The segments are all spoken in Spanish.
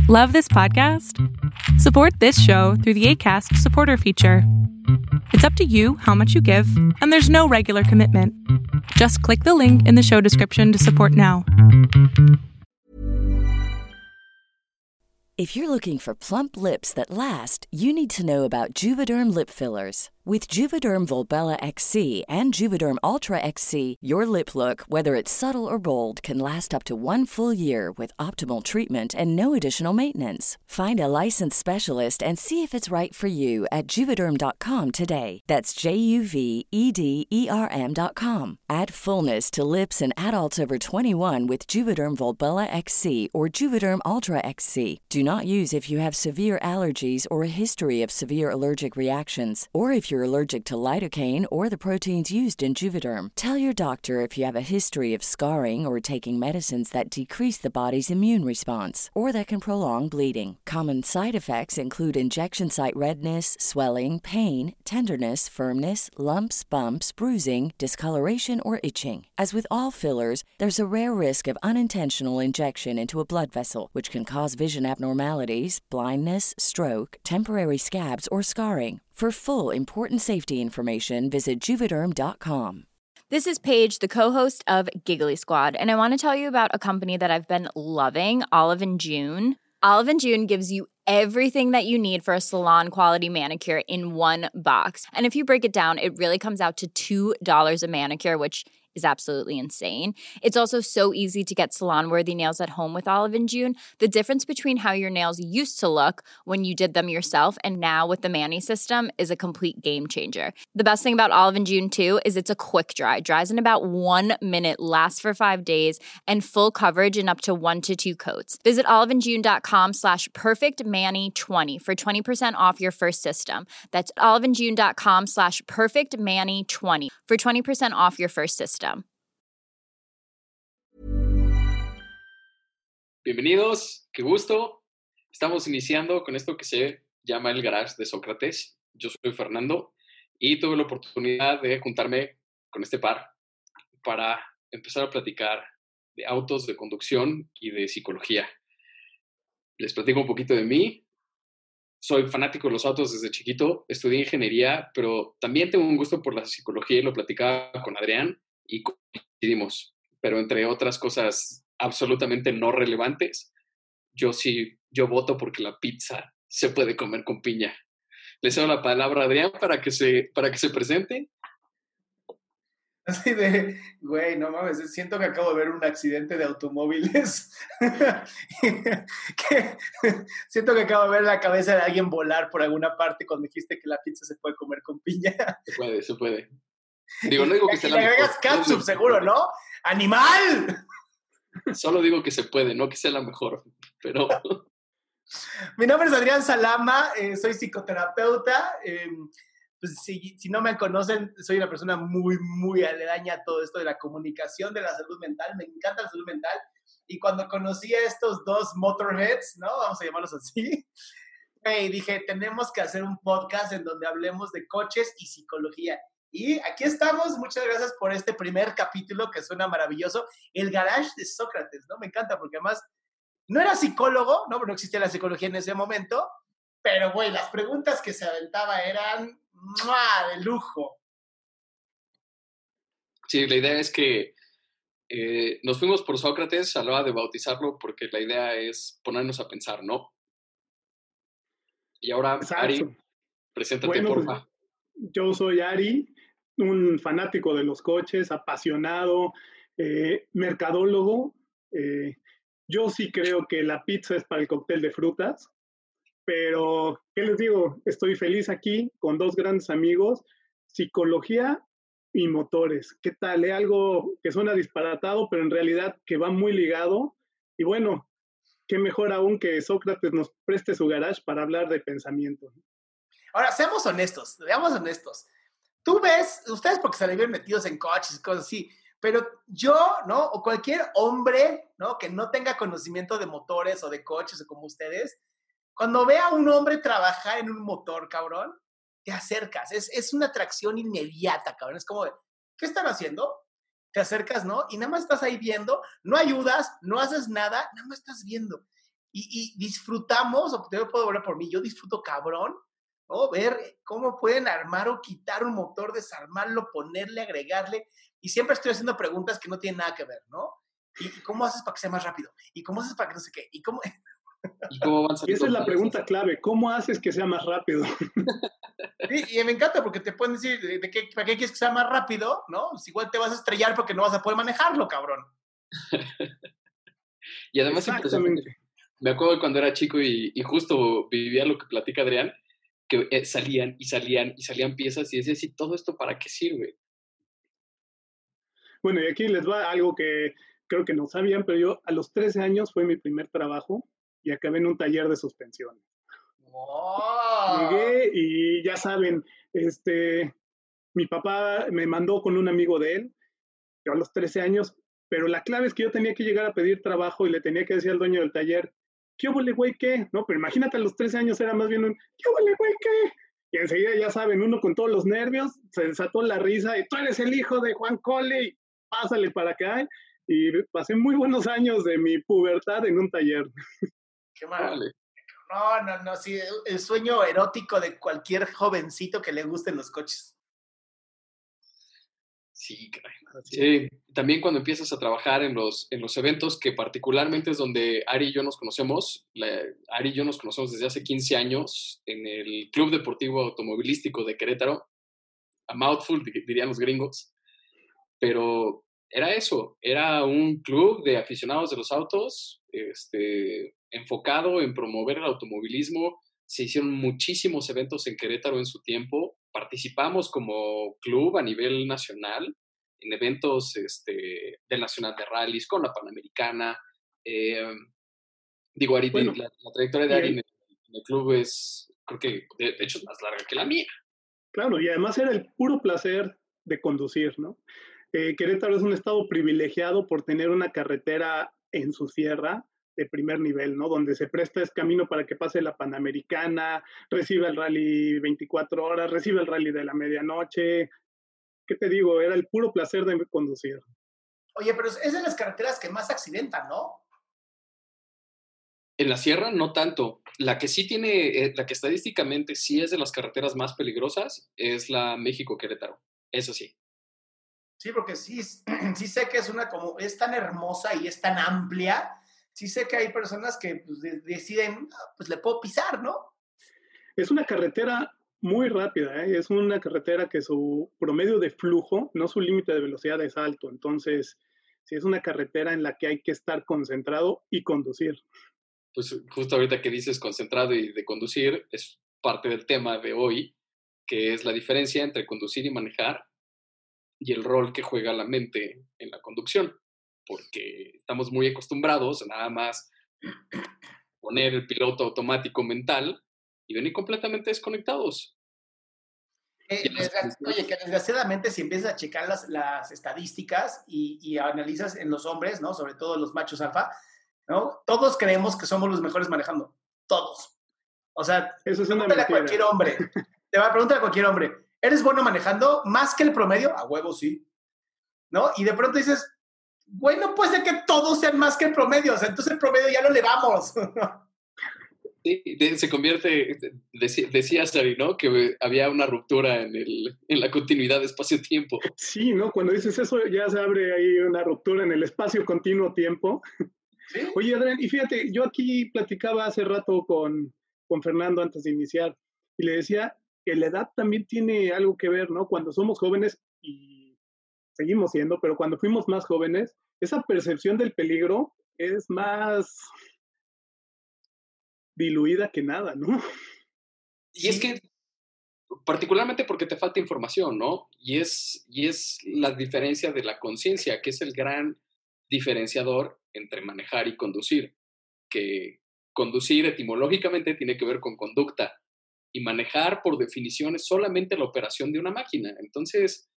Love this podcast? Support this show through the Acast supporter feature. It's up to you how much you give, and there's no regular commitment. Just click the link in the show description to support now. If you're looking for plump lips that last, you need to know about Juvederm lip fillers. With Juvederm Volbella XC and Juvederm Ultra XC, your lip look, whether it's subtle or bold, can last up to 1 full year with optimal treatment and no additional maintenance. Find a licensed specialist and see if it's right for you at Juvederm.com today. That's JUVEDERM.com. Add fullness to lips in adults over 21 with Juvederm Volbella XC or Juvederm Ultra XC. Do not use if you have severe allergies or a history of severe allergic reactions, or if you're allergic to lidocaine or the proteins used in Juvederm. Tell your doctor if you have a history of scarring or taking medicines that decrease the body's immune response or that can prolong bleeding. Common side effects include injection site redness, swelling, pain, tenderness, firmness, lumps, bumps, bruising, discoloration, or itching. As with all fillers, there's a rare risk of unintentional injection into a blood vessel, which can cause vision abnormalities, blindness, stroke, temporary scabs, or scarring. For full, important safety information, visit Juvederm.com. This is Paige, the co-host of Giggly Squad, and I want to tell you about a company that I've been loving, Olive & June. Olive & June gives you everything that you need for a salon-quality manicure in one box. And if you break it down, it really comes out to $2 a manicure, which is absolutely insane. It's also so easy to get salon-worthy nails at home with Olive & June. The difference between how your nails used to look when you did them yourself and now with the Mani system is a complete game changer. The best thing about Olive & June, too, is it's a quick dry. Dries in about 1 minute, lasts for 5 days, and full coverage in up to 1 to 2 coats. Visit oliveandjune.com/perfectmanny20 for 20% off your first system. That's oliveandjune.com/perfectmanny20 for 20% off your first system. Bienvenidos, qué gusto. Estamos iniciando con esto que se llama el Garage de Sócrates. Yo soy Fernando y tuve la oportunidad de juntarme con este par para empezar a platicar de autos, de conducción y de psicología. Les platico un poquito de mí. Soy fanático de los autos desde chiquito, estudié ingeniería, pero también tengo un gusto por la psicología y lo platicaba con Adrián y coincidimos. Pero entre otras cosas absolutamente no relevantes, yo voto porque la pizza se puede comer con piña. Le cedo la palabra a Adrián para que se presente. Así de, güey, no mames, siento que acabo de ver un accidente de automóviles. Siento que acabo de ver la cabeza de alguien volar por alguna parte cuando dijiste que la pizza se puede comer con piña. Se puede. Digo, no digo que sea la mejor. Le agregas catsup, seguro, ¿no? ¡Animal! Solo digo que se puede, no que sea la mejor, pero... Mi nombre es Adrián Salama, soy psicoterapeuta. Pues si no me conocen, soy una persona muy, muy aledaña a todo esto de la comunicación, de la salud mental. Me encanta la salud mental. Y cuando conocí a estos dos motorheads, ¿no? Vamos a llamarlos así. Dije, tenemos que hacer un podcast en donde hablemos de coches y psicología. Y aquí estamos. Muchas gracias por este primer capítulo que suena maravilloso. El Garage de Sócrates, ¿no? Me encanta porque además no era psicólogo, ¿no? No existía la psicología en ese momento. Pero, güey, las preguntas que se aventaba eran de lujo. Sí, la idea es que nos fuimos por Sócrates a la hora de bautizarlo porque la idea es ponernos a pensar, ¿no? Y ahora, exacto. Ari, preséntate, bueno, porfa. Pues, yo soy Ari, un fanático de los coches, apasionado, mercadólogo. Yo sí creo que la pizza es para el cóctel de frutas. Pero, ¿qué les digo? Estoy feliz aquí con dos grandes amigos, psicología y motores. ¿Qué tal? Algo que suena disparatado, pero en realidad que va muy ligado. Y bueno, qué mejor aún que Sócrates nos preste su garage para hablar de pensamiento. Ahora, seamos honestos. Tú ves, ustedes porque se le ven metidos en coches y cosas así, pero yo, ¿no? O cualquier hombre, ¿no? Que no tenga conocimiento de motores o de coches o como ustedes, cuando ve a un hombre trabajar en un motor, cabrón, te acercas. Es una atracción inmediata, cabrón. Es como de, ¿qué están haciendo? Te acercas, ¿no? Y nada más estás ahí viendo, no ayudas, no haces nada, nada más estás viendo. y disfrutamos, o yo puedo hablar por mí, yo disfruto cabrón, ¿no? Ver cómo pueden armar o quitar un motor, desarmarlo, ponerle, agregarle, y siempre estoy haciendo preguntas que no tienen nada que ver, ¿no? ¿Y cómo haces para que sea más rápido? ¿Y cómo haces para que no sé qué? ¿Y cómo...? ¿Y cómo van Y saliendo esa es la piezas? pregunta clave, ¿cómo haces que sea más rápido? Sí, y me encanta porque te pueden decir, ¿para qué quieres que sea más rápido? ¿No? Pues igual te vas a estrellar porque no vas a poder manejarlo, cabrón. Y además impresionante. Exactamente. Me acuerdo de cuando era chico y justo vivía lo que platica Adrián, que salían piezas y decía, sí, ¿todo esto para qué sirve? Bueno, y aquí les va algo que creo que no sabían, pero yo a los 13 años fue mi primer trabajo y acabé en un taller de suspensión. ¡Oh! Llegué y ya saben, mi papá me mandó con un amigo de él, yo a los 13 años, pero la clave es que yo tenía que llegar a pedir trabajo y le tenía que decir al dueño del taller, ¿qué óvole, güey, qué? No, pero imagínate a los 13 años era más bien un, ¿qué óvole, güey, qué? Y enseguida, ya saben, uno con todos los nervios, se desató la risa y tú eres el hijo de Juan Cole y pásale para acá. Y pasé muy buenos años de mi pubertad en un taller. ¡Qué maravilla! Órale. No, sí, el sueño erótico de cualquier jovencito que le gusten los coches. Sí, caray. Así es. Sí, también cuando empiezas a trabajar en los eventos, que particularmente es donde Ari y yo nos conocemos, Ari y yo nos conocemos desde hace 15 años en el Club Deportivo Automovilístico de Querétaro, a mouthful, dirían los gringos, pero era eso, era un club de aficionados de los autos, enfocado en promover el automovilismo. Se hicieron muchísimos eventos en Querétaro en su tiempo, participamos como club a nivel nacional en eventos del Nacional de Rallys, con la Panamericana. Digo, Ari, Bueno, la trayectoria de y Ari en el club es, creo que de hecho es más larga que la mía. claro, y además era el puro placer de conducir, ¿no? Querétaro es un estado privilegiado por tener una carretera en su sierra de primer nivel, ¿no? Donde se presta es camino para que pase la Panamericana, recibe el rally 24 horas, recibe el rally de la medianoche. ¿Qué te digo? Era el puro placer de conducir. Oye, pero es de las carreteras que más accidentan, ¿no? En la sierra no tanto. La que sí tiene, la que estadísticamente sí es de las carreteras más peligrosas es la México-Querétaro. Eso sí. Sí, porque sí, sí sé que es tan hermosa y es tan amplia. Sí sé que hay personas que pues, deciden, pues le puedo pisar, ¿no? Es una carretera muy rápida, ¿eh? Es una carretera que su promedio de flujo, no su límite de velocidad, es alto. Entonces, sí es una carretera en la que hay que estar concentrado y conducir. Pues justo ahorita que dices concentrado y de conducir, es parte del tema de hoy, que es la diferencia entre conducir y manejar y el rol que juega la mente en la conducción, porque estamos muy acostumbrados a nada más poner el piloto automático mental y venir completamente desconectados. Oye, que desgraciadamente si empiezas a checar las estadísticas y analizas en los hombres, ¿no? Sobre todo los machos alfa, ¿no? Todos creemos que somos los mejores manejando. Todos. O sea, Eso es una pregúntale a mentira. cualquier hombre. Te va a preguntar a cualquier hombre, ¿eres bueno manejando más que el promedio? A huevo, sí. ¿No? Y de pronto dices, güey, no puede ser que todos sean más que el promedio. O sea, entonces el promedio ya lo elevamos. Sí, se convierte, decía Sari, ¿no? Que había una ruptura en la continuidad de espacio-tiempo. Sí, ¿no? Cuando dices eso ya se abre ahí una ruptura en el espacio continuo-tiempo. ¿Sí? Oye, Adrián, y fíjate, yo aquí platicaba hace rato con Fernando antes de iniciar y le decía que la edad también tiene algo que ver, ¿no? Cuando somos jóvenes y seguimos siendo, pero cuando fuimos más jóvenes, esa percepción del peligro es más diluida que nada, ¿no? Y es que, particularmente porque te falta información, ¿no? Y es la diferencia de la conciencia, que es el gran diferenciador entre manejar y conducir, que conducir etimológicamente tiene que ver con conducta y manejar por definición es solamente la operación de una máquina. Entonces,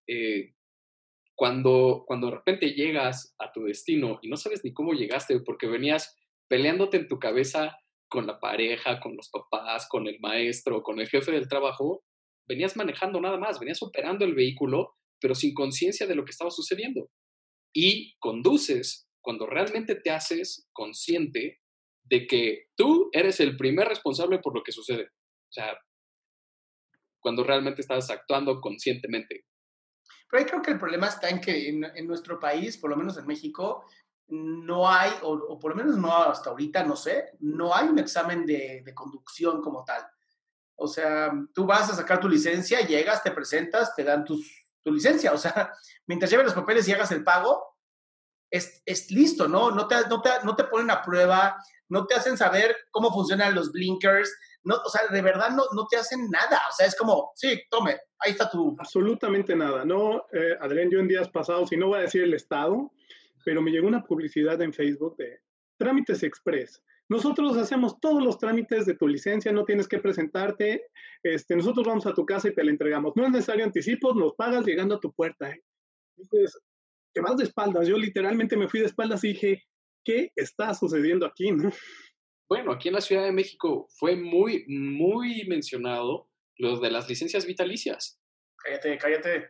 cuando de repente llegas a tu destino y no sabes ni cómo llegaste porque venías peleándote en tu cabeza con la pareja, con los papás, con el maestro, con el jefe del trabajo, venías manejando nada más, venías operando el vehículo, pero sin conciencia de lo que estaba sucediendo. Y conduces cuando realmente te haces consciente de que tú eres el primer responsable por lo que sucede. O sea, cuando realmente estás actuando conscientemente. Pero ahí creo que el problema está en que en nuestro país, por lo menos en México, no hay, o por lo menos no hasta ahorita, no sé, no hay un examen de conducción como tal. O sea, tú vas a sacar tu licencia, llegas, te presentas, te dan tu licencia. O sea, mientras lleves los papeles y hagas el pago, es listo, ¿no? No te ponen a prueba, no te hacen saber cómo funcionan los blinkers, no, o sea, de verdad no te hacen nada. O sea, es como, sí, tome, ahí está tu... Absolutamente nada. No, Adrián, yo en días pasados, y no voy a decir el estado, pero me llegó una publicidad en Facebook de Trámites Express. Nosotros hacemos todos los trámites de tu licencia, no tienes que presentarte, nosotros vamos a tu casa y te la entregamos. No es necesario anticipos, nos pagas llegando a tu puerta. Dices, te vas de espaldas. Yo literalmente me fui de espaldas y dije, ¿qué está sucediendo aquí, no? Bueno, aquí en la Ciudad de México fue muy, muy mencionado lo de las licencias vitalicias. Cállate.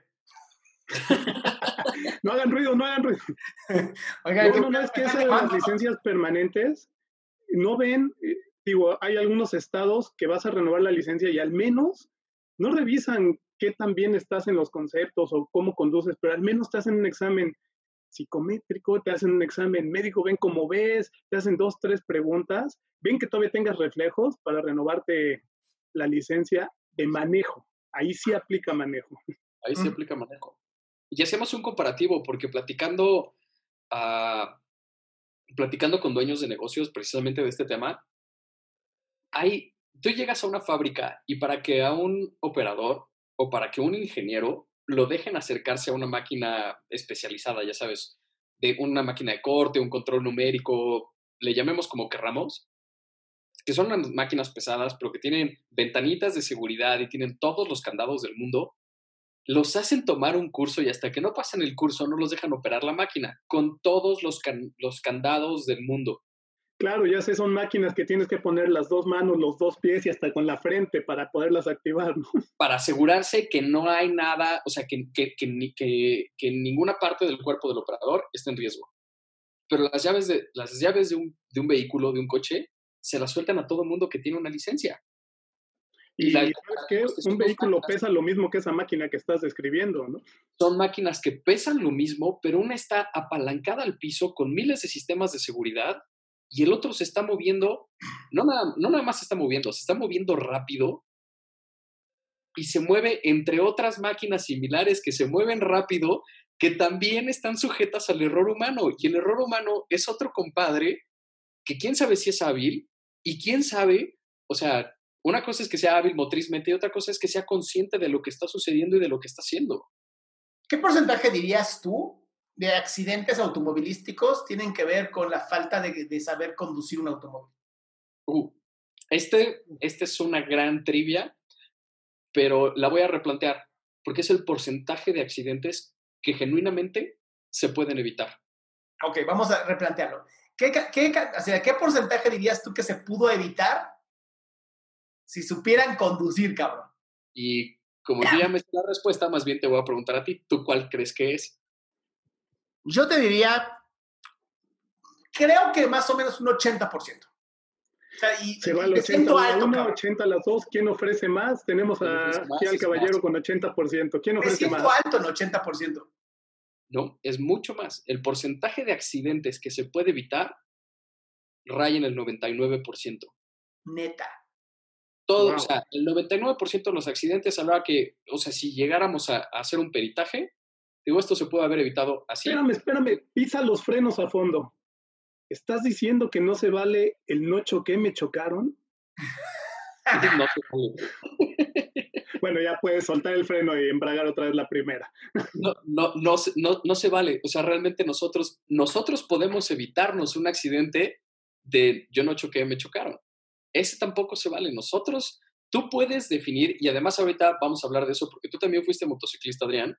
No hagan ruido. Oigan, No, es que eso de las licencias permanentes, no ven, digo, hay algunos estados que vas a renovar la licencia y al menos no revisan qué tan bien estás en los conceptos o cómo conduces, pero al menos te hacen un examen psicométrico, te hacen un examen médico, ven cómo ves, te hacen 2, 3 preguntas, ven que todavía tengas reflejos para renovarte la licencia de manejo. Ahí sí aplica manejo. Ahí sí aplica manejo. Y hacemos un comparativo, porque platicando con dueños de negocios precisamente de este tema, tú llegas a una fábrica y para que a un operador o para que un ingeniero lo dejen acercarse a una máquina especializada, ya sabes, de una máquina de corte, un control numérico, le llamemos como querramos, que son unas máquinas pesadas, pero que tienen ventanitas de seguridad y tienen todos los candados del mundo, los hacen tomar un curso y hasta que no pasan el curso no los dejan operar la máquina con todos los candados del mundo. Claro, ya sé, son máquinas que tienes que poner las 2 manos, los 2 pies y hasta con la frente para poderlas activar, ¿no? Para asegurarse que no hay nada, o sea, que ninguna parte del cuerpo del operador esté en riesgo. Pero las llaves de un vehículo, de un coche, se las sueltan a todo el mundo que tiene una licencia. Y ¿sabes qué? Un vehículo pesa lo mismo que esa máquina que estás describiendo, ¿no? Son máquinas que pesan lo mismo, pero una está apalancada al piso con miles de sistemas de seguridad y el otro se está moviendo, no nada más se está moviendo rápido y se mueve entre otras máquinas similares que se mueven rápido, que también están sujetas al error humano. Y el error humano es otro compadre que quién sabe si es hábil y quién sabe, o sea, una cosa es que sea hábil motrizmente y otra cosa es que sea consciente de lo que está sucediendo y de lo que está haciendo. ¿Qué porcentaje dirías tú de accidentes automovilísticos tienen que ver con la falta de saber conducir un automóvil? Este es una gran trivia, pero la voy a replantear, porque es el porcentaje de accidentes que genuinamente se pueden evitar. Ok, vamos a replantearlo. ¿Qué porcentaje dirías tú que se pudo evitar si supieran conducir, cabrón? Y como yo ya me sé la respuesta, más bien te voy a preguntar a ti, ¿tú cuál crees que es? Yo te diría, creo que más o menos un 80%. O sea, se va al 80 a la 1, 80 a las 2. ¿Quién ofrece más? Tenemos aquí al caballero con 80%. ¿Quién ofrece más? Me siento alto en 80%. No, es mucho más. El porcentaje de accidentes que se puede evitar raya en el 99%. Neta. Todo, wow. O sea, el 99% de los accidentes hablaba que, o sea, si llegáramos a hacer un peritaje, digo, esto se puede haber evitado así. Espérame, pisa los frenos a fondo. ¿Estás diciendo que no se vale el no choqué, me chocaron? No se vale. Bueno, ya puedes soltar el freno y embragar otra vez la primera. No se vale. O sea, realmente nosotros podemos evitarnos un accidente de yo no choqué, me chocaron. Ese tampoco se vale. Tú puedes definir, y además ahorita vamos a hablar de eso, porque tú también fuiste motociclista, Adrián.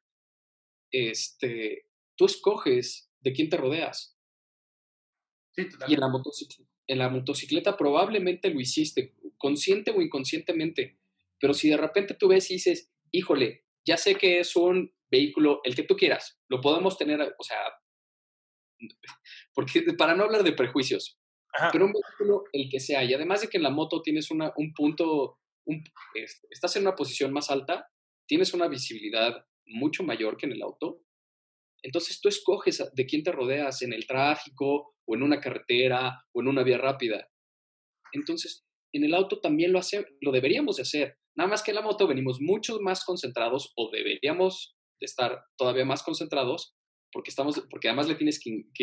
Tú escoges de quién te rodeas. Sí, y en la motocicleta probablemente lo hiciste, consciente o inconscientemente, pero si de repente tú ves y dices, híjole, ya sé que es un vehículo, el que tú quieras, lo podemos tener, o sea, porque para no hablar de prejuicios, Ajá. pero un vehículo el que sea. Y además de que en la moto tienes un punto, estás en una posición más alta, tienes una visibilidad mucho mayor que en el auto. Entonces tú escoges de quién te rodeas en el tráfico o en una carretera o en una vía rápida. Entonces, en el auto también lo deberíamos de hacer. Nada más que en la moto venimos mucho más concentrados o deberíamos de estar todavía más concentrados porque además le tienes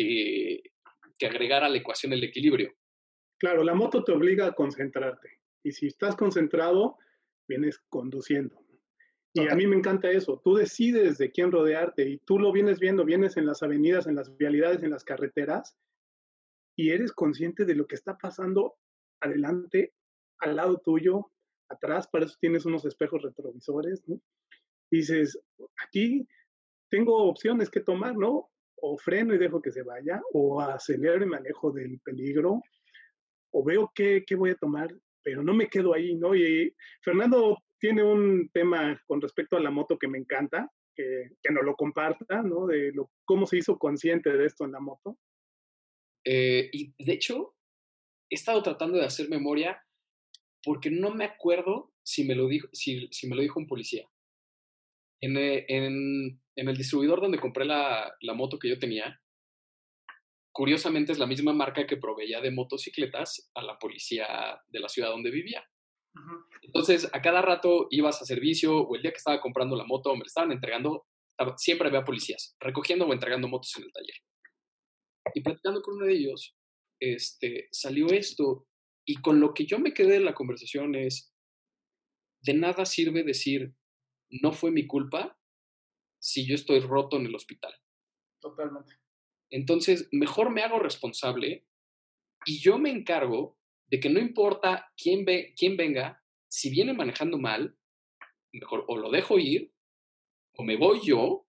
que agregar a la ecuación el equilibrio. Claro, la moto te obliga a concentrarte. Y si estás concentrado, vienes conduciendo. Y a mí me encanta eso. Tú decides de quién rodearte y tú lo vienes viendo, vienes en las avenidas, en las vialidades, en las carreteras y eres consciente de lo que está pasando adelante, al lado tuyo, atrás. Para eso tienes unos espejos retrovisores, ¿no? Y dices, aquí tengo opciones que tomar, ¿no? O freno y dejo que se vaya, o acelero y me alejo del peligro, o veo qué voy a tomar, pero no me quedo ahí, ¿no? Y Fernando tiene un tema con respecto a la moto que me encanta, que nos lo comparta, ¿no? De cómo se hizo consciente de esto en la moto. Y de hecho, he estado tratando de hacer memoria porque no me acuerdo si me lo dijo un policía. En el distribuidor donde compré la moto que yo tenía, curiosamente es la misma marca que proveía de motocicletas a la policía de la ciudad donde vivía. Uh-huh. Entonces, a cada rato ibas a servicio o el día que estaba comprando la moto, me la estaban entregando, siempre había policías recogiendo o entregando motos en el taller. Y platicando con uno de ellos, salió esto. Y con lo que yo me quedé en la conversación es, de nada sirve decir, no fue mi culpa si yo estoy roto en el hospital. Totalmente. Entonces, mejor me hago responsable y yo me encargo de que no importa quién venga, si viene manejando mal, mejor o lo dejo ir o me voy yo,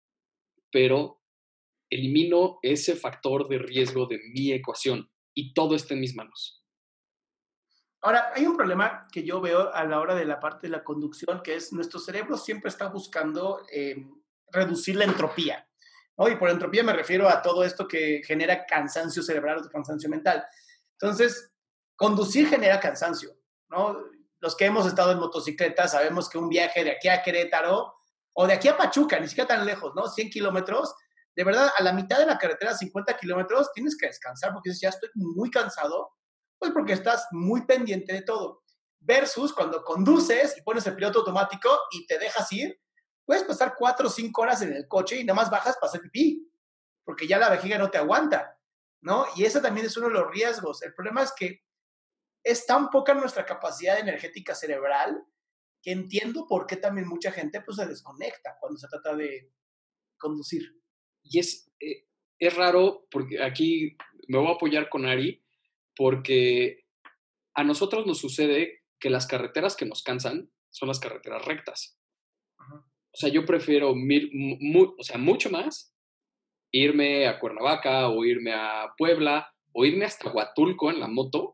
pero elimino ese factor de riesgo de mi ecuación y todo está en mis manos. Ahora, hay un problema que yo veo a la hora de la parte de la conducción, que es nuestro cerebro siempre está buscando reducir la entropía, ¿no? Y por entropía me refiero a todo esto que genera cansancio cerebral o cansancio mental. Entonces, conducir genera cansancio, ¿no? Los que hemos estado en motocicleta sabemos que un viaje de aquí a Querétaro o de aquí a Pachuca, ni siquiera tan lejos, ¿no? 100 kilómetros, de verdad, a la mitad de la carretera, 50 kilómetros, tienes que descansar porque dices, ya estoy muy cansado, pues porque estás muy pendiente de todo. Versus cuando conduces y pones el piloto automático y te dejas ir, puedes pasar 4 o 5 horas en el coche y nada más bajas para hacer pipí, porque ya la vejiga no te aguanta, ¿no? Y ese también es uno de los riesgos. El problema es que es tan poca nuestra capacidad energética cerebral que entiendo por qué también mucha gente pues, se desconecta cuando se trata de conducir. Y es raro, porque aquí me voy a apoyar con Ari, porque a nosotros nos sucede que las carreteras que nos cansan son las carreteras rectas. Uh-huh. O sea, yo prefiero mucho más irme a Cuernavaca o irme a Puebla o irme hasta Huatulco en la moto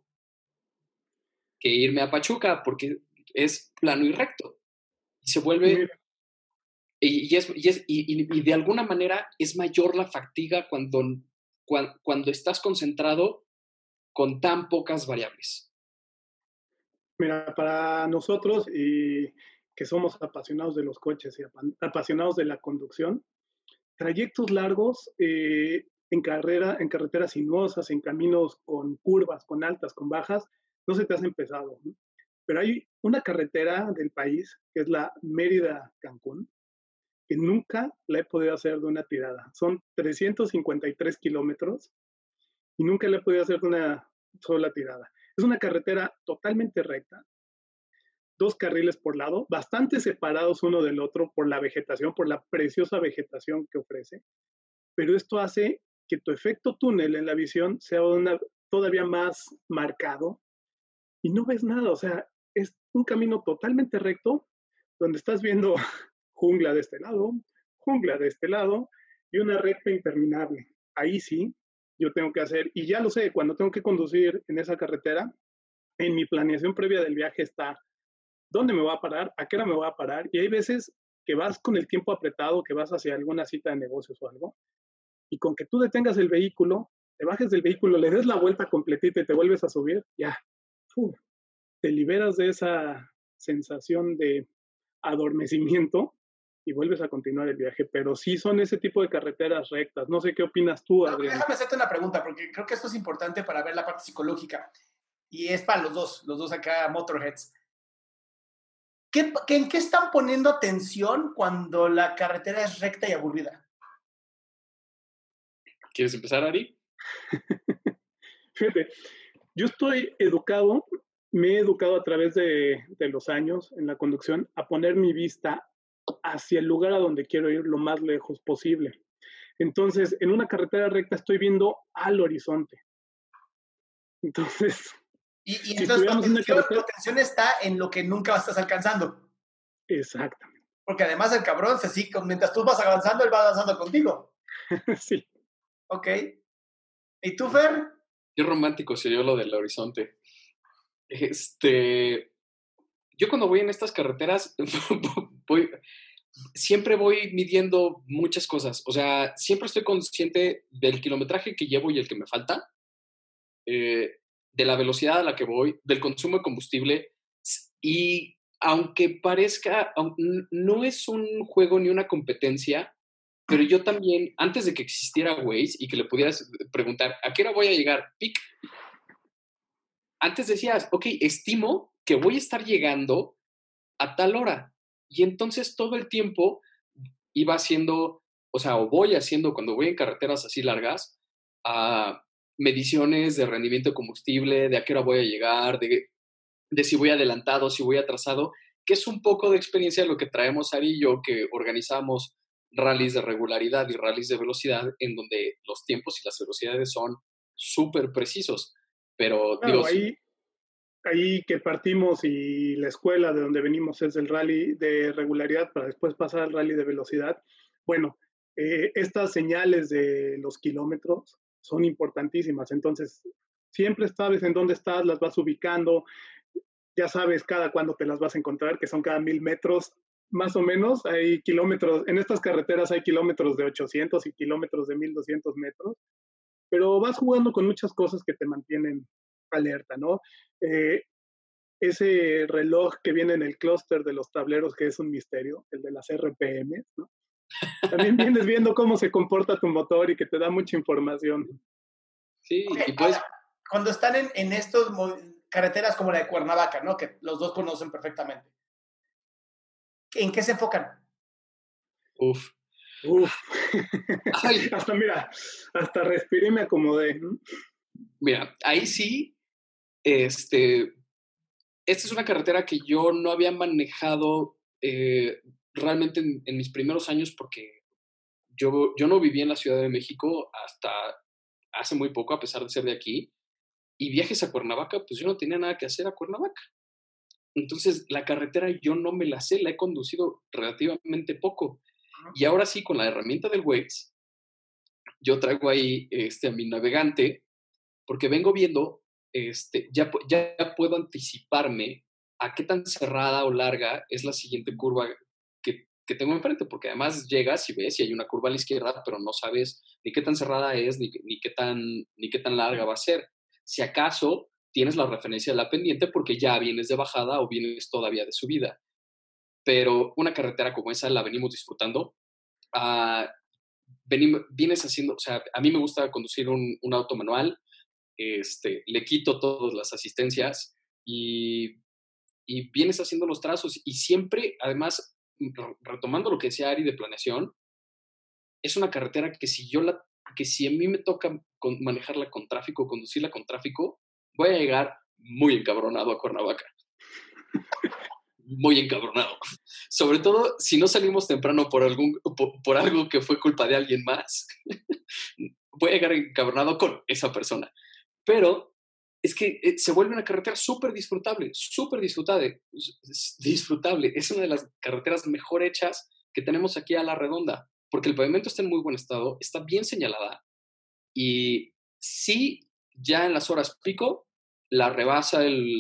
que irme a Pachuca porque es plano y recto. Y se vuelve... Y de alguna manera es mayor la fatiga cuando estás concentrado con tan pocas variables. Mira, para nosotros que somos apasionados de los coches y apasionados de la conducción, trayectos largos en carreteras sinuosas, en caminos con curvas, con altas, con bajas, no se te hacen pesado, ¿no? Pero hay una carretera del país, que es la Mérida-Cancún, que nunca la he podido hacer de una tirada. Son 353 kilómetros y nunca la he podido hacer de una sola tirada. Es una carretera totalmente recta, 2 carriles por lado, bastante separados uno del otro por la vegetación, por la preciosa vegetación que ofrece, pero esto hace que tu efecto túnel en la visión sea todavía más marcado y no ves nada, o sea, es un camino totalmente recto donde estás viendo jungla de este lado y una recta interminable. Ahí sí, yo tengo que hacer, y ya lo sé, cuando tengo que conducir en esa carretera, en mi planeación previa del viaje está dónde me voy a parar, a qué hora me voy a parar, y hay veces que vas con el tiempo apretado, que vas hacia alguna cita de negocios o algo, y con que tú detengas el vehículo, te bajes del vehículo, le des la vuelta completita y te vuelves a subir, ya, te liberas de esa sensación de adormecimiento y vuelves a continuar el viaje. Pero sí son ese tipo de carreteras rectas. No sé qué opinas tú, Adrián. Déjame hacerte una pregunta, porque creo que esto es importante para ver la parte psicológica. Y es para los dos acá motorheads. ¿En qué están poniendo atención cuando la carretera es recta y aburrida? ¿Quieres empezar, Ari? Fíjate, yo estoy educado, me he educado a través de los años en la conducción a poner mi vista hacia el lugar a donde quiero ir lo más lejos posible. Entonces, en una carretera recta estoy viendo al horizonte. Entonces, y entonces tu atención está en lo que nunca estás alcanzando. Exactamente. Porque además el cabrón, sí, mientras tú vas avanzando, él va avanzando contigo. Sí. Ok. ¿Y tú, Fer? Qué romántico sería lo del horizonte. Yo cuando voy en estas carreteras, siempre voy midiendo muchas cosas. O sea, siempre estoy consciente del kilometraje que llevo y el que me falta, de la velocidad a la que voy, del consumo de combustible. Y aunque parezca, no es un juego ni una competencia, pero yo también, antes de que existiera Waze y que le pudieras preguntar, ¿a qué hora voy a llegar? Pic. Antes decías, ok, estimo que voy a estar llegando a tal hora. Y entonces todo el tiempo iba haciendo, o voy haciendo, cuando voy en carreteras así largas, mediciones de rendimiento de combustible, de a qué hora voy a llegar, de si voy adelantado, si voy atrasado, que es un poco de experiencia de lo que traemos Ari y yo, que organizamos rallies de regularidad y rallies de velocidad, en donde los tiempos y las velocidades son súper precisos. Pero, claro, ahí que partimos y la escuela de donde venimos es el rally de regularidad para después pasar al rally de velocidad. Bueno, estas señales de los kilómetros son importantísimas. Entonces, siempre sabes en dónde estás, las vas ubicando, ya sabes cada cuándo te las vas a encontrar, que son cada 1000 metros, más o menos. Hay kilómetros, en estas carreteras hay kilómetros de 800 y kilómetros de 1200 metros, pero vas jugando con muchas cosas que te mantienen alerta, ¿no? Ese reloj que viene en el clúster de los tableros, que es un misterio, el de las RPM, ¿no? También vienes viendo cómo se comporta tu motor y que te da mucha información. Sí, okay, y pues... Cuando están en estas carreteras como la de Cuernavaca, ¿no? Que los dos conocen perfectamente. ¿En qué se enfocan? Uf. Ay. Hasta respiré y me acomodé, ¿no? Mira, ahí sí, esta es una carretera que yo no había manejado realmente en mis primeros años, porque yo no viví en la Ciudad de México hasta hace muy poco, a pesar de ser de aquí, y viajes a Cuernavaca, pues yo no tenía nada que hacer a Cuernavaca. Entonces, la carretera yo no me la sé, la he conducido relativamente poco. Y ahora sí, con la herramienta del Waze, yo traigo ahí a mi navegante, porque vengo viendo, ya puedo anticiparme a qué tan cerrada o larga es la siguiente curva que tengo enfrente, porque además llegas y ves y hay una curva a la izquierda, pero no sabes ni qué tan cerrada es, ni qué tan larga va a ser. Si acaso tienes la referencia de la pendiente porque ya vienes de bajada o vienes todavía de subida. Pero una carretera como esa la venimos disfrutando. Vienes haciendo, a mí me gusta conducir un auto manual, le quito todas las asistencias y vienes haciendo los trazos y siempre, además, retomando lo que decía Ari de planeación, es una carretera que si a mí me toca manejarla con tráfico, conducirla con tráfico, voy a llegar muy encabronado a Cuernavaca. Muy encabronado. Sobre todo si no salimos temprano por algo que fue culpa de alguien más, voy a llegar encabronado con esa persona. Pero es que se vuelve una carretera súper disfrutable, disfrutable. Es una de las carreteras mejor hechas que tenemos aquí a la redonda, porque el pavimento está en muy buen estado, está bien señalada y sí, ya en las horas pico, la rebasa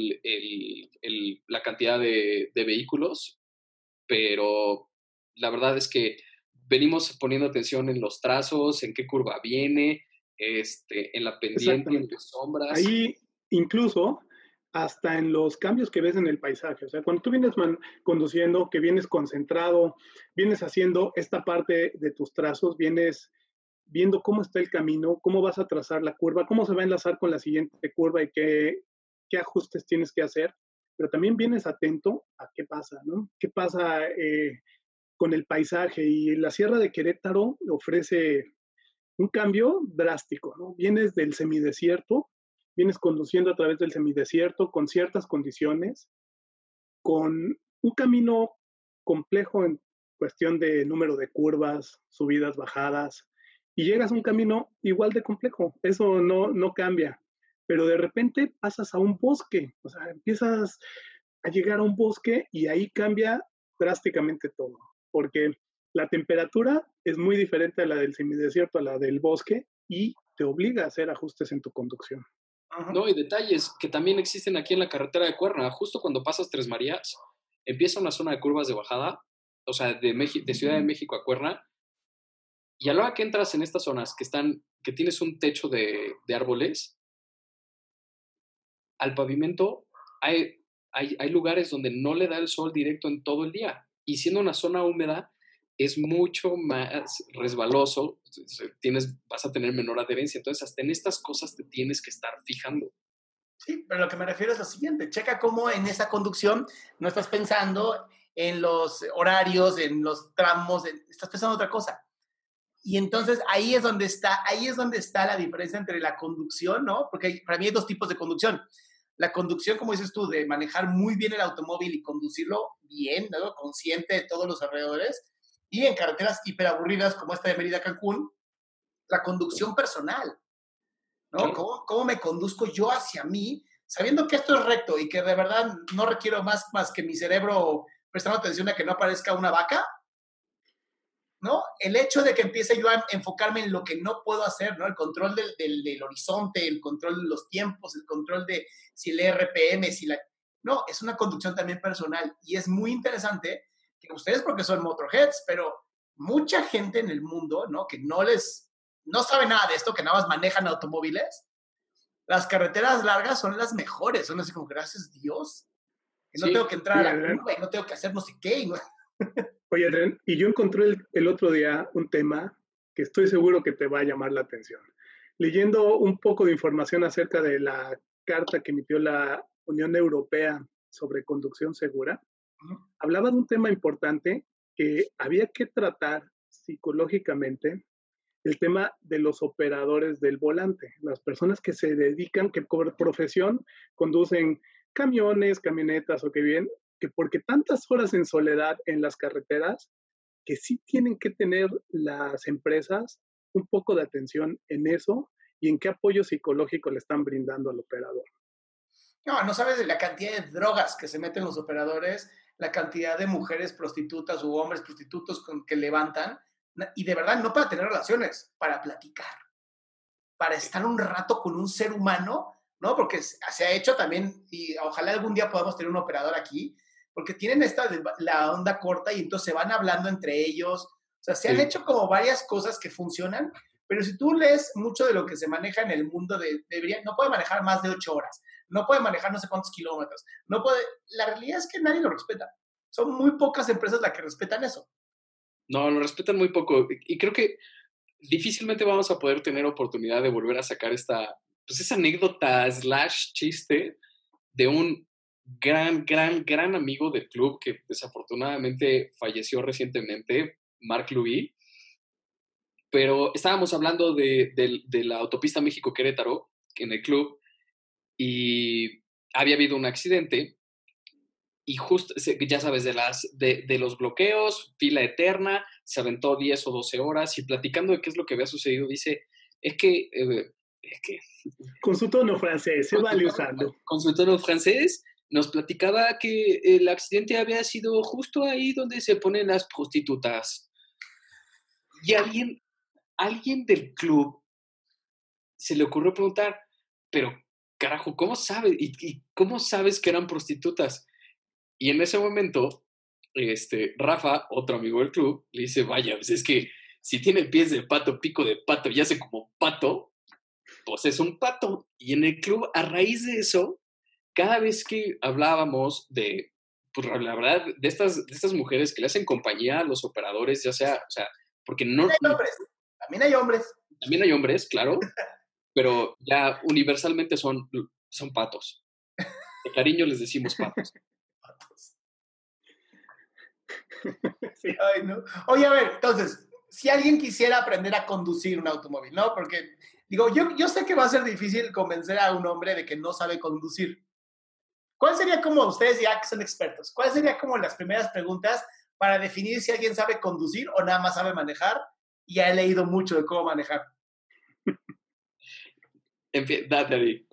la cantidad de vehículos, pero la verdad es que venimos poniendo atención en los trazos, en qué curva viene, en la pendiente, en las sombras. Ahí incluso hasta en los cambios que ves en el paisaje. O sea, cuando tú vienes conduciendo, que vienes concentrado, vienes haciendo esta parte de tus trazos, vienes viendo cómo está el camino, cómo vas a trazar la curva, cómo se va a enlazar con la siguiente curva y qué ajustes tienes que hacer, pero también vienes atento a qué pasa, ¿no? ¿Qué pasa con el paisaje? Y la Sierra de Querétaro ofrece un cambio drástico, ¿no? Vienes del semidesierto, vienes conduciendo a través del semidesierto con ciertas condiciones, con un camino complejo en cuestión de número de curvas, subidas, bajadas, y llegas a un camino igual de complejo. Eso no cambia. Pero de repente pasas a un bosque, o sea, empiezas a llegar a un bosque y ahí cambia drásticamente todo, porque la temperatura es muy diferente a la del semidesierto, a la del bosque, y te obliga a hacer ajustes en tu conducción. No, y detalles que también existen aquí en la carretera de Cuerna. Justo cuando pasas Tres Marías, empieza una zona de curvas de bajada, o sea, de Ciudad de México a Cuerna, y a la hora que entras en estas zonas que tienes un techo de árboles, al pavimento hay lugares donde no le da el sol directo en todo el día. Y siendo una zona húmeda, es mucho más resbaloso, vas a tener menor adherencia. Entonces, hasta en estas cosas te tienes que estar fijando. Sí, pero lo que me refiero es lo siguiente. Checa cómo en esa conducción no estás pensando en los horarios, en los tramos, estás pensando en otra cosa. Y entonces ahí es donde está la diferencia entre la conducción, ¿no? Porque para mí hay dos tipos de conducción. La conducción, como dices tú, de manejar muy bien el automóvil y conducirlo bien, ¿no? Consciente de todos los alrededores. Y en carreteras hiperaburridas como esta de Mérida a Cancún, la conducción personal, ¿no? ¿Cómo me conduzco yo hacia mí, sabiendo que esto es recto y que de verdad no requiero más que mi cerebro prestando atención a que no aparezca una vaca, ¿no? El hecho de que empiece yo a enfocarme en lo que no puedo hacer, ¿no? El control del horizonte, el control de los tiempos, el control de si el RPM, No, es una conducción también personal y es muy interesante que ustedes, porque son motorheads, pero mucha gente en el mundo, ¿no? Que no sabe nada de esto, que nada más manejan automóviles, las carreteras largas son las mejores, son así como, gracias Dios, que no tengo que entrar a la curva y no tengo que hacer no sé qué. ¿No? Oye, Adrián, y yo encontré el otro día un tema que estoy seguro que te va a llamar la atención. Leyendo un poco de información acerca de la carta que emitió la Unión Europea sobre conducción segura, hablaba de un tema importante que había que tratar psicológicamente, el tema de los operadores del volante, las personas que se dedican, que por profesión conducen camiones, camionetas o qué bien, que porque tantas horas en soledad en las carreteras, que sí tienen que tener las empresas un poco de atención en eso y en qué apoyo psicológico le están brindando al operador. No sabes de la cantidad de drogas que se meten los operadores, la cantidad de mujeres prostitutas u hombres prostitutos que levantan, y de verdad no para tener relaciones, para platicar, para estar un rato con un ser humano, ¿no? Porque se ha hecho también, y ojalá algún día podamos tener un operador aquí, porque tienen la onda corta y entonces se van hablando entre ellos. O sea, se han hecho como varias cosas que funcionan, pero si tú lees mucho de lo que se maneja en el mundo, no puede manejar más de 8 horas, no puede manejar no sé cuántos kilómetros, la realidad es que nadie lo respeta. Son muy pocas empresas las que respetan eso. No, lo respetan muy poco. Y creo que difícilmente vamos a poder tener oportunidad de volver a sacar esa anécdota / chiste de un gran amigo del club que desafortunadamente falleció recientemente, Marc Louis. Pero estábamos hablando de la autopista México-Querétaro en el club y había habido un accidente y justo, ya sabes, de los bloqueos, fila eterna, se aventó 10 o 12 horas y platicando de qué es lo que había sucedido, dice, es que con su tono francés, se vale usarlo. Con su tono francés, nos platicaba que el accidente había sido justo ahí donde se ponen las prostitutas. Y alguien del club se le ocurrió preguntar, pero carajo, ¿cómo sabes? ¿Y cómo sabes que eran prostitutas? Y en ese momento, Rafa, otro amigo del club, le dice, vaya, pues es que si tiene pies de pato, pico de pato y hace como pato, pues es un pato. Y en el club, a raíz de eso, cada vez que hablábamos de, pues la verdad, de estas mujeres que le hacen compañía a los operadores, ya sea, o sea, porque no... También hay hombres. También hay hombres, claro, pero ya universalmente son patos. De cariño les decimos patos. Sí. Ay, no. Oye, a ver, entonces, si alguien quisiera aprender a conducir un automóvil, ¿no? Porque, digo, yo sé que va a ser difícil convencer a un hombre de que no sabe conducir. ¿Cuál sería como, ustedes ya que son expertos, cuál sería como las primeras preguntas para definir si alguien sabe conducir o nada más sabe manejar y ha leído mucho de cómo manejar? En fin, date ahí.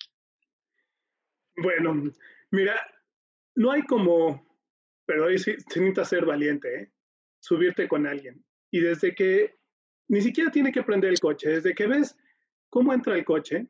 Bueno, mira, no hay como, pero ahí sí se necesita ser valiente, ¿eh? Subirte con alguien. Y desde que, ni siquiera tiene que prender el coche, desde que ves cómo entra el coche,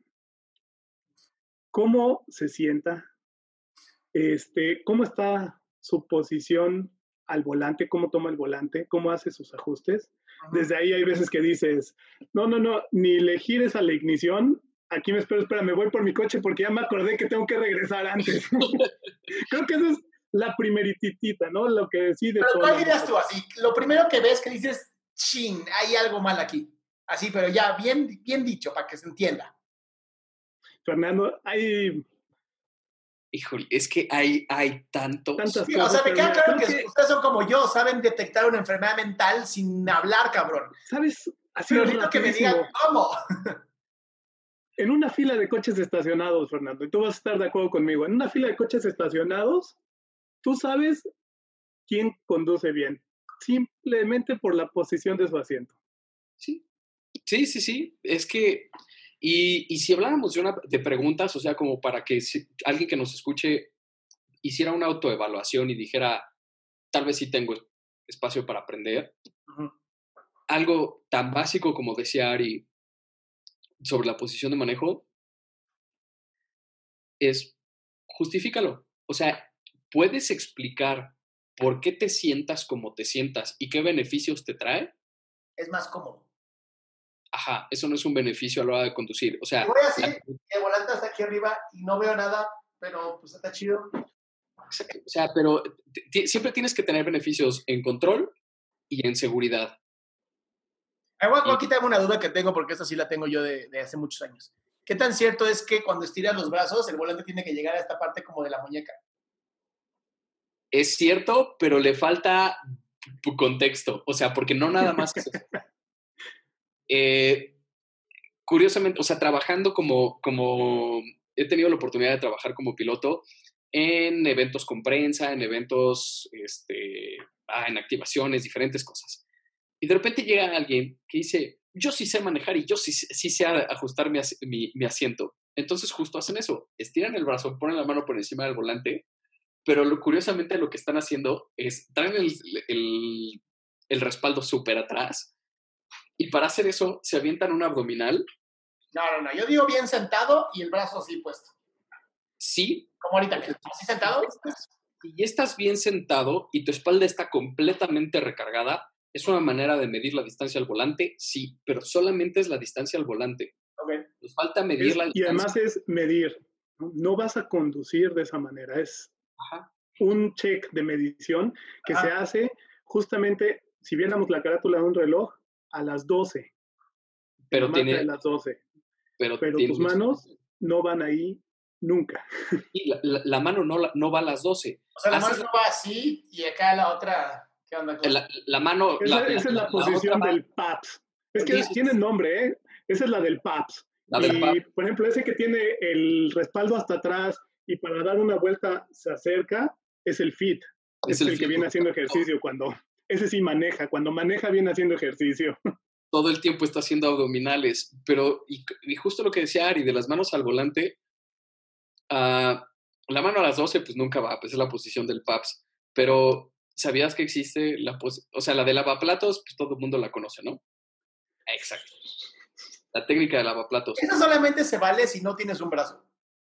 cómo se sienta, cómo está su posición al volante, cómo toma el volante, cómo hace sus ajustes. Desde ahí hay veces que dices, no, ni le gires a la ignición, aquí me espera, me voy por mi coche porque ya me acordé que tengo que regresar antes. Creo que esa es la primeritita, ¿no? Lo que decide todo. Pero ¿cuál dirías tú así? Lo primero que ves que dices, chin, hay algo mal aquí. Así, pero ya bien dicho, para que se entienda. Fernando, hay... Híjole, es que hay tantos. Tantas sí, cosas. O sea, me queda claro que ustedes son como yo, saben detectar una enfermedad mental sin hablar, cabrón. ¿Sabes? Así pero necesito que me digan cómo. En una fila de coches estacionados, Fernando, y tú vas a estar de acuerdo conmigo, en una fila de coches estacionados, tú sabes quién conduce bien, simplemente por la posición de su asiento. Sí. Es que, y si habláramos de preguntas, o sea, como para que alguien que nos escuche hiciera una autoevaluación y dijera, tal vez sí tengo espacio para aprender, algo tan básico como decía Ari sobre la posición de manejo, es justifícalo. O sea, puedes explicar por qué te sientas como te sientas y qué beneficios te trae. Es más cómodo. Ajá, eso no es un beneficio a la hora de conducir. O sea, te voy a decir, el volante está aquí arriba y no veo nada, pero pues está chido. O sea, pero siempre tienes que tener beneficios en control y en seguridad. Voy a quitarme una duda que tengo, porque esta sí la tengo yo de hace muchos años. ¿Qué tan cierto es que cuando estiras los brazos, el volante tiene que llegar a esta parte como de la muñeca? Es cierto, pero le falta contexto. O sea, porque no nada más es eso. Curiosamente, o sea, trabajando como he tenido la oportunidad de trabajar como piloto en eventos con prensa, en eventos, en activaciones, diferentes cosas. Y de repente llega alguien que dice, yo sí sé manejar y yo sí sé ajustar mi asiento. Entonces justo hacen eso, estiran el brazo, ponen la mano por encima del volante, pero curiosamente lo que están haciendo es traen el respaldo súper atrás y para hacer eso se avientan un abdominal. No, yo digo bien sentado y el brazo así puesto. Sí. Como ahorita, así sentado. Y estás bien sentado y tu espalda está completamente recargada. ¿Es una manera de medir la distancia al volante? Sí, pero solamente es la distancia al volante. Okay. Nos falta medir la distancia. Y además es medir. No vas a conducir de esa manera. Es un check de medición que se hace justamente, si viéramos la carátula de un reloj, a las 12. Pero tiene... A las 12. Pero tus manos no van ahí nunca. Y la mano no va a las 12. O sea, la mano no va así y acá la otra... ¿Qué onda? La mano... Esa es la posición del PAPS. Es que tiene nombre, ¿eh? Esa es la del PAPS. Por ejemplo, ese que tiene el respaldo hasta atrás y para dar una vuelta se acerca, es el FIT. Es el que viene haciendo ejercicio cuando... Ese sí maneja. Cuando maneja viene haciendo ejercicio. Todo el tiempo está haciendo abdominales. Pero, y justo lo que decía Ari, de las manos al volante, la mano a las 12, pues nunca va, pues es la posición del PAPS. Pero... ¿Sabías que existe o sea, la de lavaplatos? Pues todo el mundo la conoce, ¿no? Exacto. La técnica de lavaplatos. Esa solamente se vale si no tienes un brazo.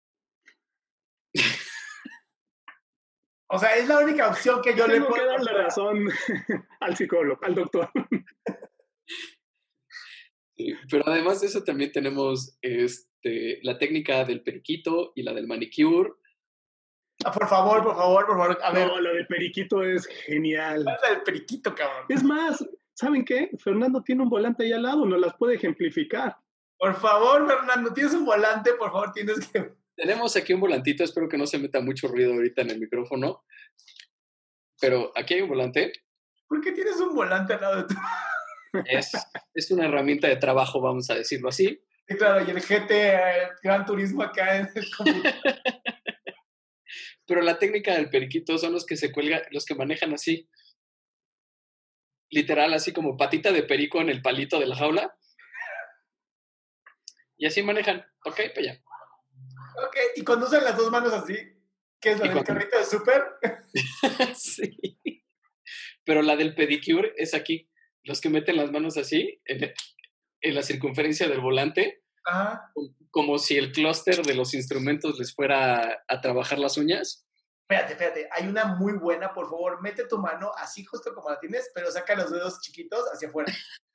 O sea, es la única opción que yo le puedo... Tengo que darle razón al psicólogo, al doctor. Sí, pero además de eso también tenemos la técnica del periquito y la del manicure. Por favor. A ver, No, lo del periquito es genial. ¿cuál es la del periquito, cabrón? Es más, ¿saben qué? Fernando tiene un volante ahí al lado, nos las puede ejemplificar. Por favor, Fernando, tienes un volante, por favor, tienes que... Tenemos aquí un volantito, espero que no se meta mucho ruido ahorita en el micrófono, pero aquí hay un volante. ¿Por qué tienes un volante al lado de tu...? Es una herramienta de trabajo, vamos a decirlo así. Sí, claro, y el GT Gran Turismo acá en el computador. Pero la técnica del periquito son los que se cuelgan, los que manejan así, literal, así como patita de perico en el palito de la jaula. Y así manejan. Ok, pues ya. Ok, y cuando usan las dos manos así, ¿qué es la del carrito de súper? Sí. Pero la del pedicure es aquí. Los que meten las manos así, en la circunferencia del volante, Ajá. como si el clúster de los instrumentos les fuera a trabajar las uñas. Espérate, hay una muy buena, por favor, mete tu mano así justo como la tienes, pero saca los dedos chiquitos hacia afuera.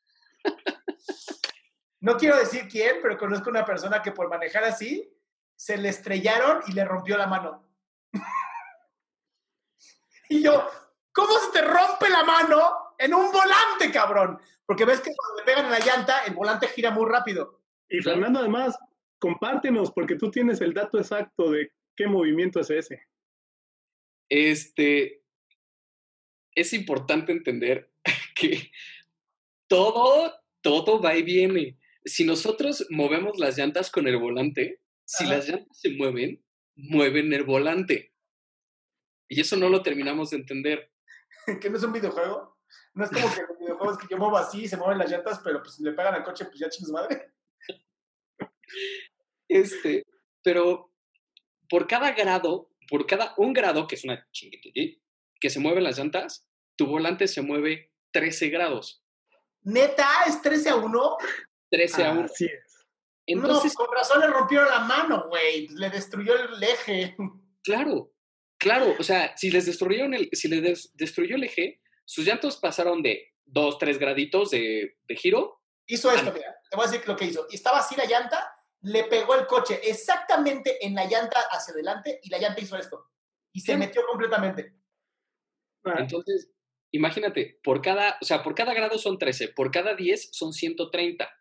No quiero decir quién, pero conozco una persona que por manejar así, se le estrellaron y le rompió la mano. Y yo, ¿cómo se te rompe la mano en un volante, cabrón? Porque ves que cuando le pegan en la llanta, el volante gira muy rápido. Y Fernando, además, compártenos, porque tú tienes el dato exacto de qué movimiento es ese. Es importante entender que todo va y viene. Si nosotros movemos las llantas con el volante, si las llantas se mueven el volante. Y eso no lo terminamos de entender. ¿Que no es un videojuego? No es como que los videojuegos que yo muevo así y se mueven las llantas, pero pues si le pegan al coche, pues ya chingas madre. Pero por cada un grado, que es una chinguitilla, que se mueven las llantas, tu volante se mueve 13 grados. ¿Neta? ¿Es 13-1? 13-1. Así es. Entonces, no, con razón le rompieron la mano, güey. Le destruyó el eje. Claro. O sea, si les destruyó el eje, sus llantas pasaron de 2-3 graditos de giro. Hizo esto, mira. Te voy a decir lo que hizo. Estaba así la llanta, le pegó el coche exactamente en la llanta hacia adelante y la llanta hizo esto. Y se metió completamente. Entonces, imagínate, por cada grado son 13, por cada 10 son 130.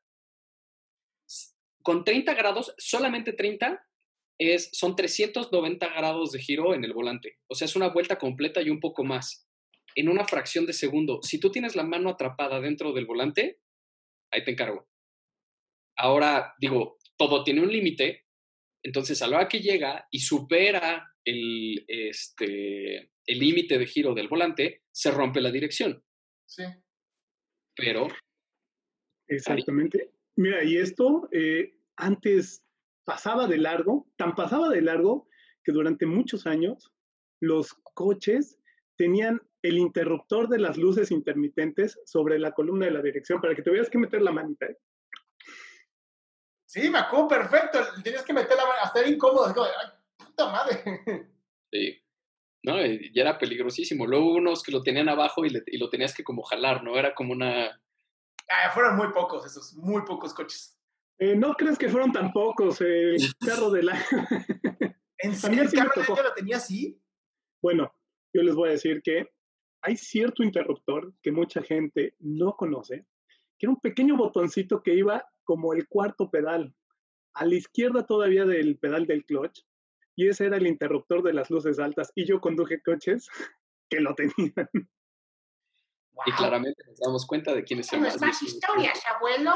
Con 30 grados, solamente 30, son 390 grados de giro en el volante. O sea, es una vuelta completa y un poco más. En una fracción de segundo. Si tú tienes la mano atrapada dentro del volante, ahí te encargo. Ahora, digo, todo tiene un límite. Entonces, a la hora que llega y supera el límite de giro del volante, se rompe la dirección. Sí. Pero... Exactamente. Ahí. Mira, y esto antes pasaba de largo que durante muchos años los coches tenían el interruptor de las luces intermitentes sobre la columna de la dirección para que tuvieras que meter la manita. Sí, me acuerdo perfecto. Tenías que meter la mano, hasta era incómodo. Como, ay, puta madre. Sí. No, ya era peligrosísimo. Luego unos que lo tenían abajo y lo tenías que como jalar, ¿no? Era como una... fueron muy pocos coches. No crees que fueron tan pocos, el carro del año. ¿En serio el carro del año lo tenía así? Bueno, yo les voy a decir que hay cierto interruptor que mucha gente no conoce, que era un pequeño botoncito que iba como el cuarto pedal, a la izquierda todavía del pedal del clutch, y ese era el interruptor de las luces altas, y yo conduje coches que lo tenían. Wow. Y claramente nos damos cuenta de quiénes son. Más historias, abuelo.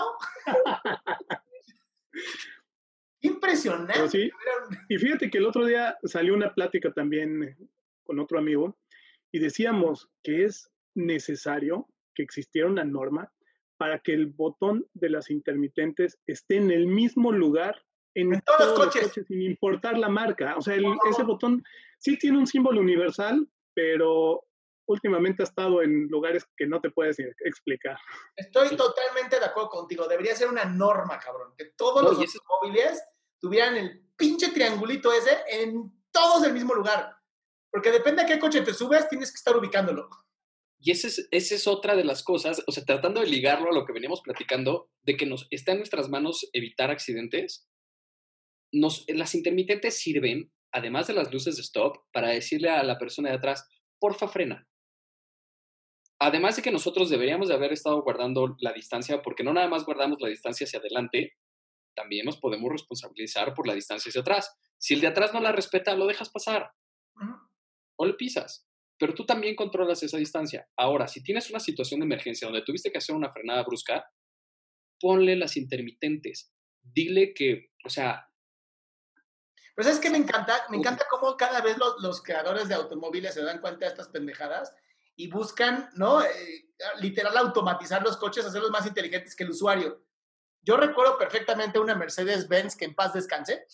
Impresionante. Sí. Y fíjate que el otro día salió una plática también con otro amigo y decíamos que es necesario que existiera una norma para que el botón de las intermitentes esté en el mismo lugar en todos los coches sin importar la marca. O sea, ese botón sí tiene un símbolo universal, pero últimamente ha estado en lugares que no te puedes explicar. Estoy totalmente de acuerdo contigo. Debería ser una norma, cabrón. Que todos los automóviles tuvieran el pinche triangulito ese en todos el mismo lugar. Porque depende a qué coche te subes, tienes que estar ubicándolo. Y esa es otra de las cosas, o sea, tratando de ligarlo a lo que veníamos platicando, de que está en nuestras manos evitar accidentes. Las intermitentes sirven, además de las luces de stop, para decirle a la persona de atrás, porfa, frena. Además de que nosotros deberíamos de haber estado guardando la distancia, porque no nada más guardamos la distancia hacia adelante, también nos podemos responsabilizar por la distancia hacia atrás. Si el de atrás no la respeta, lo dejas pasar. O le pisas. Pero tú también controlas esa distancia. Ahora, si tienes una situación de emergencia donde tuviste que hacer una frenada brusca, ponle las intermitentes. Dile que, o sea... Pero ¿sabes qué me encanta? Me encanta cómo cada vez los creadores de automóviles se dan cuenta de estas pendejadas y buscan, ¿no? Literal, automatizar los coches, hacerlos más inteligentes que el usuario. Yo recuerdo perfectamente una Mercedes-Benz, que en paz descanse.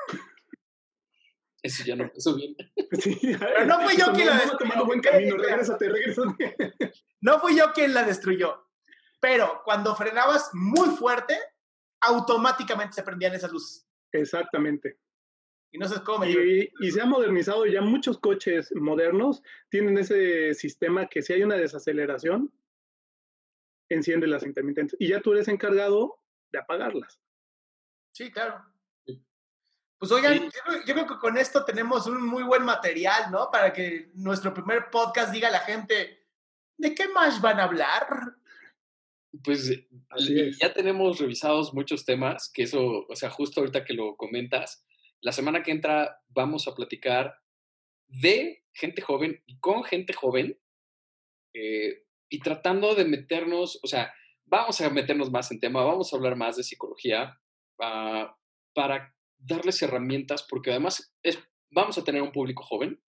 Eso ya no pasó bien. Sí, pero no fui yo quien la destruyó. Buen camino, regrésate. No fui yo quien la destruyó. Pero cuando frenabas muy fuerte, automáticamente se prendían esas luces. Exactamente. Y no sé cómo y se ha modernizado ya muchos coches modernos, tienen ese sistema que si hay una desaceleración, enciende las intermitentes. Y ya tú eres encargado de apagarlas. Sí, claro. Pues oigan, yo creo que con esto tenemos un muy buen material, ¿no? Para que nuestro primer podcast diga a la gente, ¿de qué más van a hablar? Pues ya tenemos revisados muchos temas, que eso, o sea, justo ahorita que lo comentas, la semana que entra vamos a platicar de gente joven y con gente joven y tratando de meternos, o sea, vamos a meternos más en tema, vamos a hablar más de psicología para darles herramientas, porque además vamos a tener un público joven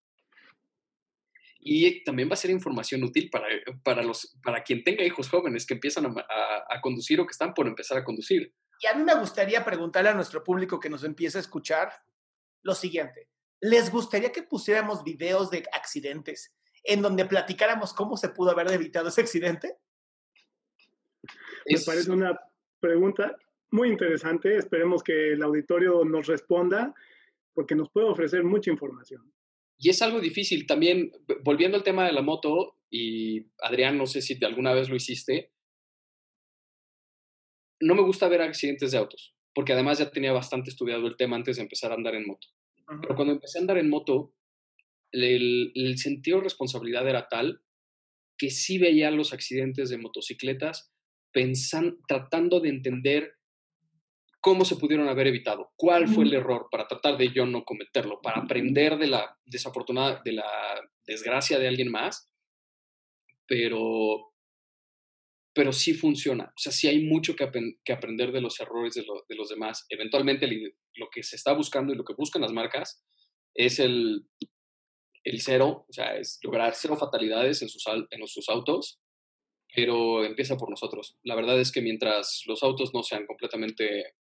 y también va a ser información útil para quien tenga hijos jóvenes que empiezan a conducir o que están por empezar a conducir. Y a mí me gustaría preguntarle a nuestro público que nos empieza a escuchar lo siguiente. ¿Les gustaría que pusiéramos videos de accidentes en donde platicáramos cómo se pudo haber evitado ese accidente? Me parece una pregunta muy interesante. Esperemos que el auditorio nos responda porque nos puede ofrecer mucha información. Y es algo difícil. También, volviendo al tema de la moto, y Adrián, no sé si alguna vez lo hiciste, no me gusta ver accidentes de autos, porque además ya tenía bastante estudiado el tema antes de empezar a andar en moto. Uh-huh. Pero cuando empecé a andar en moto, el sentido de responsabilidad era tal que sí veía los accidentes de motocicletas tratando de entender cómo se pudieron haber evitado, cuál fue el error para tratar de yo no cometerlo, para aprender de la desgracia de alguien más, pero sí funciona. O sea, sí hay mucho que aprender de los errores de los demás. Eventualmente lo que se está buscando y lo que buscan las marcas es el cero, o sea, es lograr cero fatalidades en sus autos, pero empieza por nosotros. La verdad es que mientras los autos no sean completamente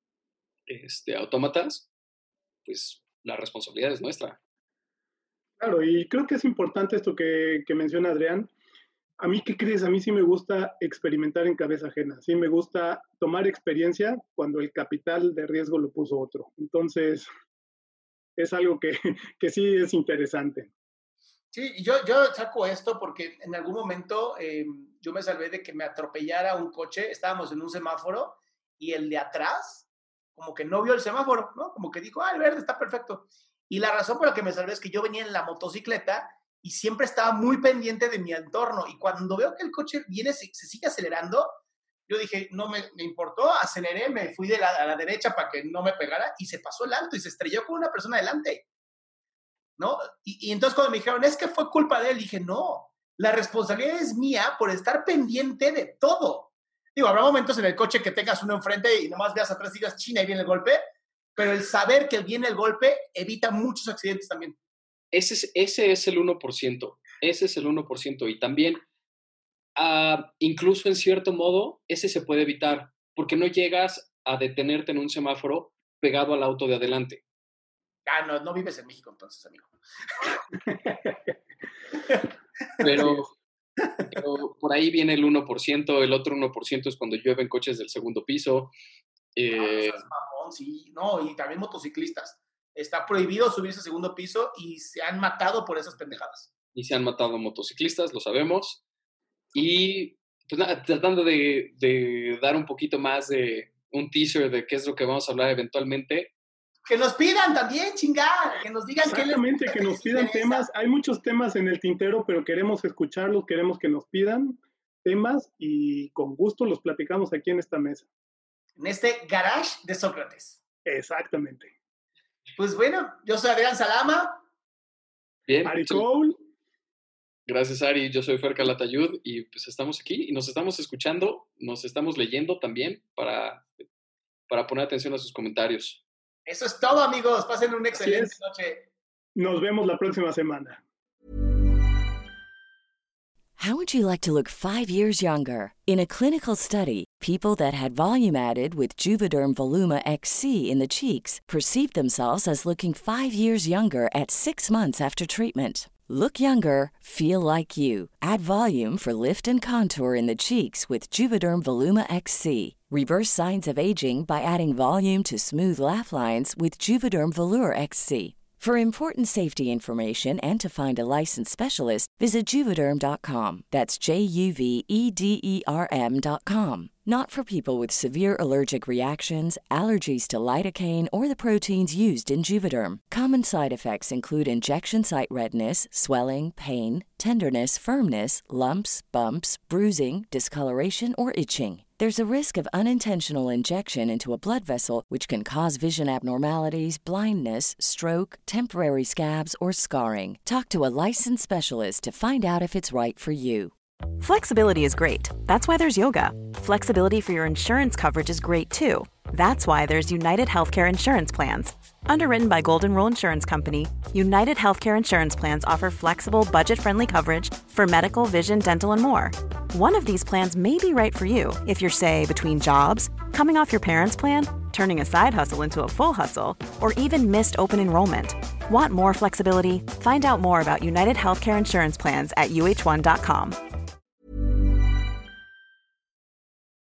autómatas, pues la responsabilidad es nuestra. Claro, y creo que es importante esto que menciona Adrián. A mí, ¿qué crees? A mí sí me gusta experimentar en cabeza ajena. Sí me gusta tomar experiencia cuando el capital de riesgo lo puso otro. Entonces, es algo que sí es interesante. Sí, yo saco esto porque en algún momento yo me salvé de que me atropellara un coche. Estábamos en un semáforo y el de atrás como que no vio el semáforo, ¿no? Como que dijo, el verde está perfecto. Y la razón por la que me salvé es que yo venía en la motocicleta y siempre estaba muy pendiente de mi entorno. Y cuando veo que el coche viene, se sigue acelerando, yo dije, no me importó, aceleré, me fui a la derecha para que no me pegara y se pasó el alto y se estrelló con una persona delante, ¿no? Y entonces cuando me dijeron, es que fue culpa de él, dije, no, la responsabilidad es mía por estar pendiente de todo. Digo, habrá momentos en el coche que tengas uno enfrente y nomás veas atrás y digas, China, y viene el golpe, pero el saber que viene el golpe evita muchos accidentes también. Ese es el 1%. Ese es el 1%. Y también, incluso en cierto modo, ese se puede evitar, porque no llegas a detenerte en un semáforo pegado al auto de adelante. No vives en México entonces, amigo. Pero por ahí viene el 1%, el otro 1% es cuando llueven coches del segundo piso. Mamón, sí, no, y también motociclistas. Está prohibido subirse al segundo piso y se han matado por esas pendejadas. Y se han matado motociclistas, lo sabemos. Y pues nada, tratando de dar un poquito más de un teaser de qué es lo que vamos a hablar eventualmente. Que nos pidan también, chingada, que nos digan exactamente, que nos pidan temas. Hay muchos temas en el tintero, pero queremos escucharlos, queremos que nos pidan temas y con gusto los platicamos aquí en esta mesa. En este garage de Sócrates. Exactamente. Pues bueno, yo soy Adrián Salama. Bien. Ari Cole. Gracias, Ari. Yo soy Fer Calatayud y pues estamos aquí y nos estamos escuchando, nos estamos leyendo también para poner atención a sus comentarios. Eso es todo, amigos. Pasen una excelente noche. Nos vemos la próxima semana. How would you like to look 5 years younger? In a clinical study, people that had volume added with Juvederm Voluma XC in the cheeks perceived themselves as looking 5 years younger at 6 months after treatment. Look younger, feel like you. Add volume for lift and contour in the cheeks with Juvederm Voluma XC. Reverse signs of aging by adding volume to smooth laugh lines with Juvederm Volure XC. For important safety information and to find a licensed specialist, visit Juvederm.com. That's JUVEDERM.com. Not for people with severe allergic reactions, allergies to lidocaine, or the proteins used in Juvederm. Common side effects include injection site redness, swelling, pain, tenderness, firmness, lumps, bumps, bruising, discoloration, or itching. There's a risk of unintentional injection into a blood vessel, which can cause vision abnormalities, blindness, stroke, temporary scabs, or scarring. Talk to a licensed specialist to find out if it's right for you. Flexibility is great. That's why there's yoga. Flexibility for your insurance coverage is great too. That's why there's United Healthcare Insurance Plans. Underwritten by Golden Rule Insurance Company, United Healthcare Insurance Plans offer flexible, budget-friendly coverage for medical, vision, dental, and more. One of these plans may be right for you if you're, say, between jobs, coming off your parents' plan, turning a side hustle into a full hustle, or even missed open enrollment. Want more flexibility? Find out more about United Healthcare Insurance Plans at uh1.com.